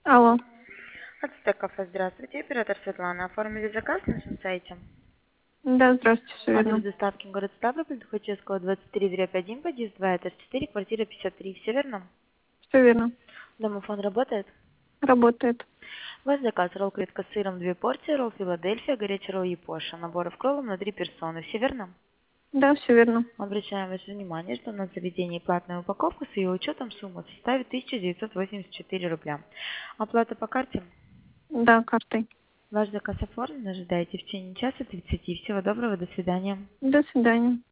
Алло. Ацтек кафе, здравствуйте. Оператор Светлана. Оформили заказ на нашем сайте. Да, здравствуйте, все Адрес верно. доставки город Ставрополь, Тухачевского, 23/1, подъезд 2, этаж 4, квартира 53. Все верно? Все верно. Домофон работает? Работает. Ваш заказ: ролл креветка с сыром 2 порции, ролл Филадельфия, горячий ролл Япоша, набор кроллом на 3 персоны. Все верно? Да, все верно. Обращаем ваше внимание, что на заведении платная упаковка, с ее учетом сумма составит 1984 рубля. Оплата по карте? Да, картой. Ваш заказ оформлен, ожидайте в течение часа 30. Всего доброго, до свидания. До свидания.